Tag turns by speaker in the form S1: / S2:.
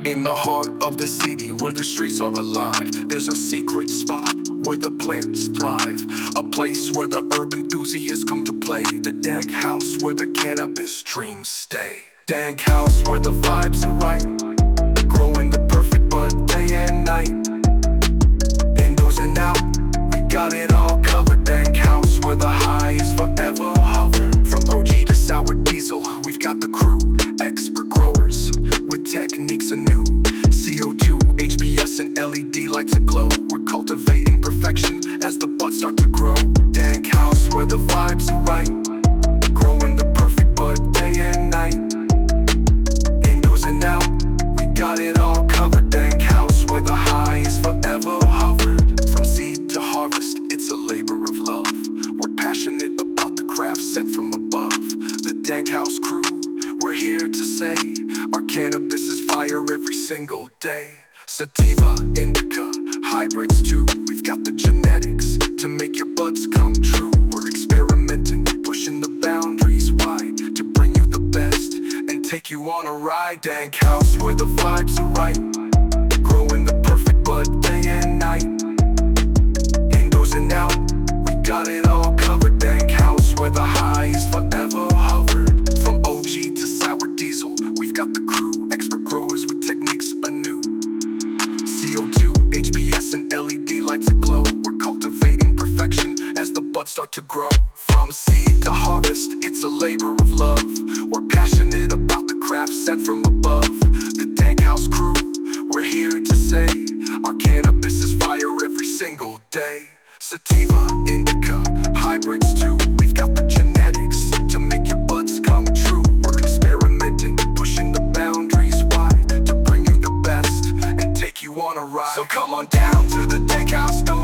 S1: In the heart of the city where the streets are alive, there's a secret spot where the plants thrive. A place where the urban enthusiasts come to play. The Dank House where the cannabis dreams stay. Dank House where the vibes are right, growing the perfect bud day and night. Indoors and out, we got it all covered. Dank House where the high is forever hovered. From OG to sour diesel, we've got the crew. Expert growers with techniques anew. CO2, HPS and LED lights aglow. We're cultivating perfection as the buds start to grow. Dank House where the vibes are right, growing the perfect bud day and night. Indoors and out, we got it all covered. Dank House where the high is forever hovered. From seed to harvest, it's a labor of love. We're passionate about the craft sent from above. The Dank House crew, we're here to say our cannabis is fire every single day. Sativa, indica, hybrids too. We've got the genetics to make your buds come true. We're experimenting, pushing the boundaries wide to bring you the best and take you on a ride. Dank House where the vibes are right, growing the perfect bud day and night. Indoors and out, we got it all covered. Dank House where the high is forever hovered. From OG to sour diesel, we've got the crew. Expert growers with techniques anew. CO2, HPS and LED lights aglow. We're cultivating perfection as the buds start to grow. From seed to harvest, it's a labor of love. We're passionate about the craft sent from above. The Dank House crew, we're here to say our cannabis is fire every single day. Sativa, indica, hybrids too. We've got the genetics to make your buds come true. We're experimenting, pushing the boundaries wide to bring you the best and take you on a ride. So come on down to the Dank House.